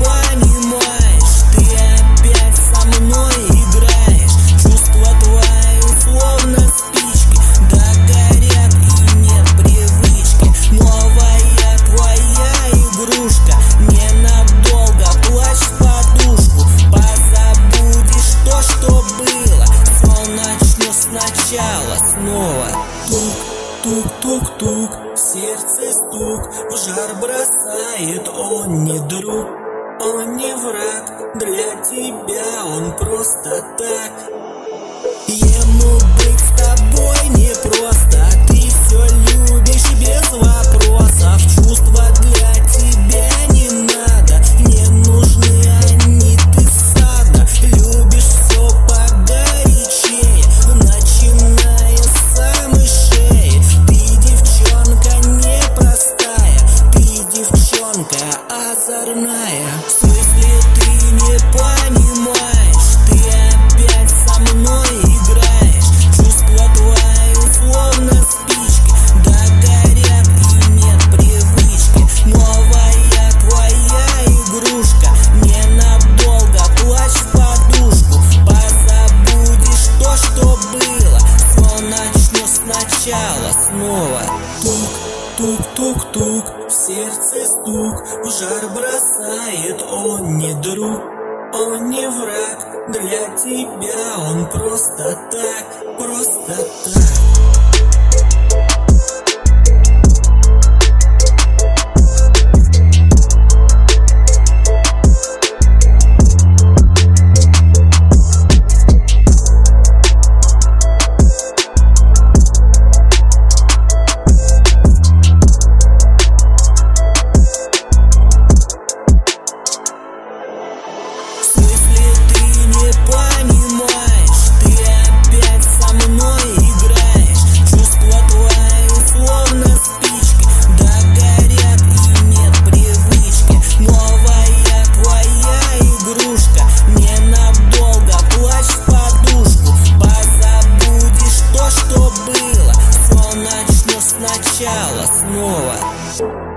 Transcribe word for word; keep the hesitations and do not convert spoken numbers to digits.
понимаешь, ты опять со мной играешь. Чувства твои словно спички, догорят и нет привычки. Новая твоя игрушка, ненадолго плачь в подушку. Позабудешь то, что было, все начну сначала снова. Тук-тук-тук-тук, в сердце стук, в жар бросает. Он не друг, он не враг, для тебя он просто так. Ему быть с тобой непросто, ты все любишь без вопросов. Чувства для тебя не надо, не нужны они, ты сада. Любишь все погорячее, начиная с самой шеи. Ты девчонка непростая, ты девчонка озорная. В смысле ты не понимаешь, ты опять со мной играешь. Чувства твои словно спички, догорят и нет привычки. Новая твоя игрушка, ненадолго плачь в подушку. Позабудешь то, что было, все начну сначала снова. Тук-тук-тук-тук, в сердце стук, в жар бросает. Он не друг, он не враг, для тебя он просто так, просто так. Понимаешь, ты опять со мной играешь. Чувства твои словно спички, догорят и нет привычки. Новая твоя игрушка, ненадолго плачь в подушку. Позабудешь то, что было, все начну сначала снова.